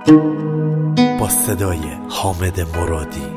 با صدای حامد مرادی.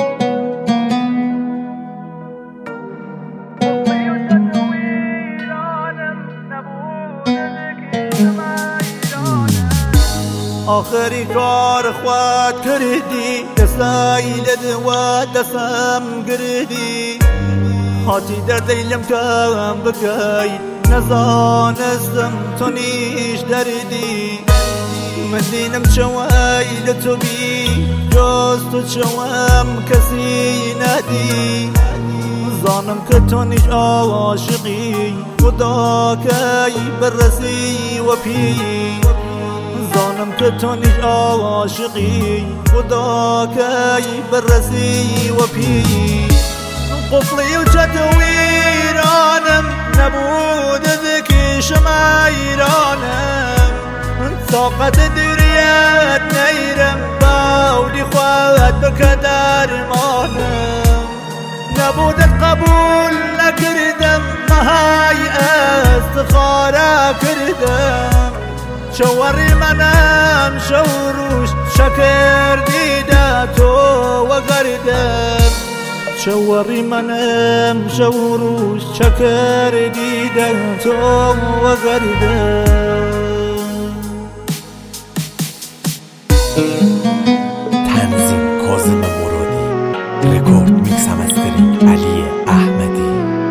آخری کار خواد کردی دستایی لدوا دستم گردی هاتی در دیلم کم بکی نزانستم تو نیش دردی من دینم چوایی لتو بی جز تو چوام کسی ندی زانم که تو نیش عاشقی خدا کی برسی و پی زانم که تو نیش عاشقی خدا کی برسی و پی قفلی و چتویرانم نبود ذکی شمایرانم طاقت دریت نیرم باودی خواهد بکدر مانم نبودت قبول نکردم مهای استخاره کردم شوری منم شوروش شکر دیده تو و گردم شوری منم شوروش شکر دیده تو و گردم تنظیم کاظم مرادی، رکورد میکس همسترینگ علی احمدی.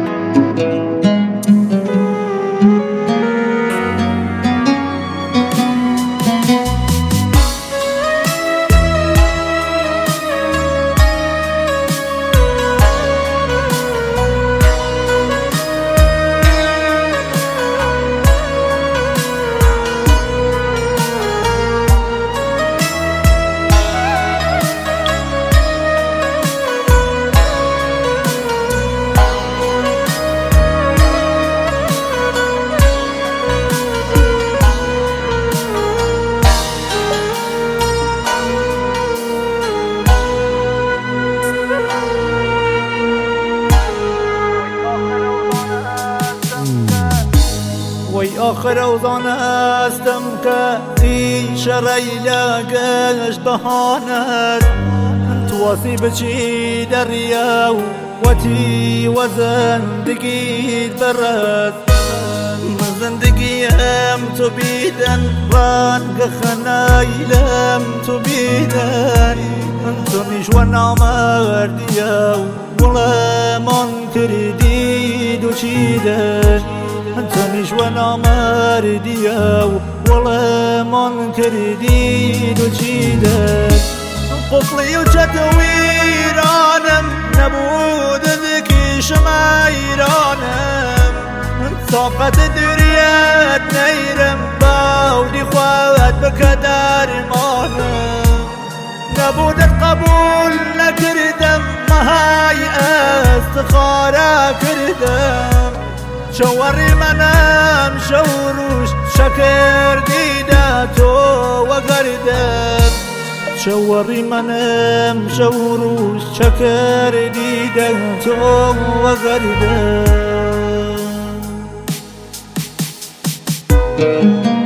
وی آخر اوزان استم که تی شرعی لگشت بهانت تو واسی بچی دریا و تی و زندگی برد من زندگیم تو بیدن رنگ خنایلم تو بیدن تو نیش و نامردیا ولا من کردی دو چیدن انت نیش و نامردیا ولا من کردی دو چیدن قفلی و چتویرانم نبود ذکی شمایرانم طاقت دریت نیرم باودی خواهد بکدر مانم نبودت قبول نکردم مهای استخاره کردم شوری منم شوروش شکر دیده تو و گردم شوری منم شوروش شکر دیده تو و گردم